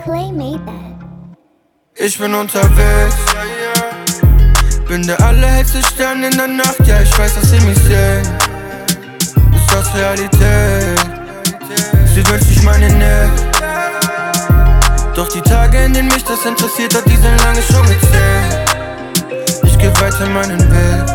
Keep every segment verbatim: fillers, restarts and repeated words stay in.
Clay made that. Ich bin unterwegs, bin der allerhellste Stern in der Nacht. Ja, ich weiß, dass sie mich sehen. Ist das Realität? Sie wünscht sich meine Nähe. Doch die Tage, in denen mich das interessiert hat, die sind lange schon gezählt. Ich geh weiter meinen Weg.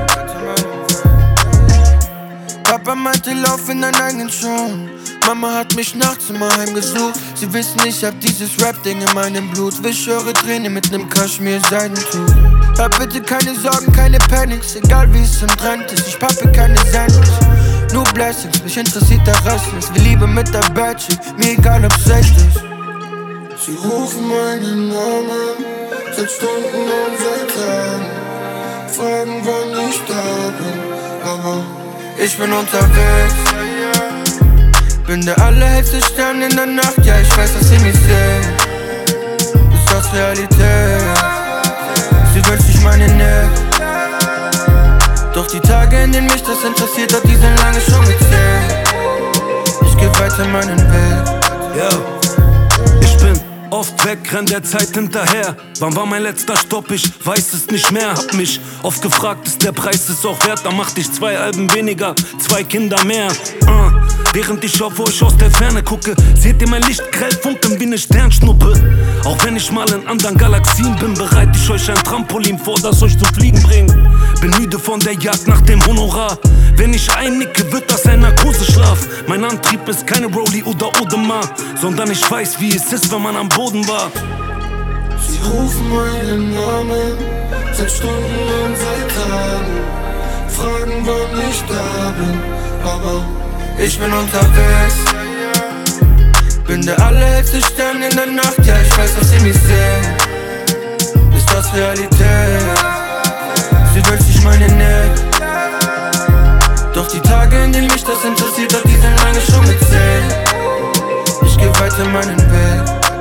Papa meinte, lauf in deinen eigenen Schuhen. Mama hat mich nachts immer heimgesucht. Sie wissen, ich hab dieses Rap-Ding in meinem Blut. Wisch eure Tränen mit nem Kaschmir-Seidentuch. Hab bitte keine Sorgen, keine Panics. Egal wie es im Trend ist, ich pappe keine Sandwich. Nur Blessings, mich interessiert der Rest nicht. Wie Liebe mit der Bad Chick, mir egal ob's echt ist. Sie rufen meinen Namen seit Stunden und seit Tagen. Fragen, wann ich da bin, aber ich bin unterwegs. Bin der allerhellste Stern in der Nacht. Ja, ich weiß, dass sie mich sehen. Ist das Realität? Sie wünscht sich meine Nähe. Doch die Tage, in denen mich das interessiert hat, die sind lange schon gezählt. Ich geh weiter meinen Weg. Ja, ich bin oft weg, renn der Zeit hinterher. Wann war mein letzter Stopp? Ich weiß es nicht mehr. Hab mich oft gefragt, ist der Preis es auch wert? Da machte ich zwei Alben weniger, zwei Kinder mehr. uh. Während ich auf euch aus der Ferne gucke, seht ihr mein Licht grell funkeln wie ne Sternschnuppe. Auch wenn ich mal in anderen Galaxien bin, bereite ich euch ein Trampolin vor, das euch zum Fliegen bringt. Bin müde von der Jagd nach dem Honorar. Wenn ich einnicke, wird das ein Narkoseschlaf. Mein Antrieb ist keine Rolli oder Audemars, sondern ich weiß, wie es ist, wenn man am Boden war. Sie rufen meinen Namen seit Stunden und seit Tagen. Fragen, wann ich da bin, aber ich bin unterwegs. Bin der allerhellste Stern in der Nacht. Ja, ich weiß, dass sie mich sehen. Ist das Realität? Sie wünscht sich meine Nähe. Doch die Tage, in denen mich das interessiert hat, die sind lange schon gezählt. Ich geh weiter meinen Weg.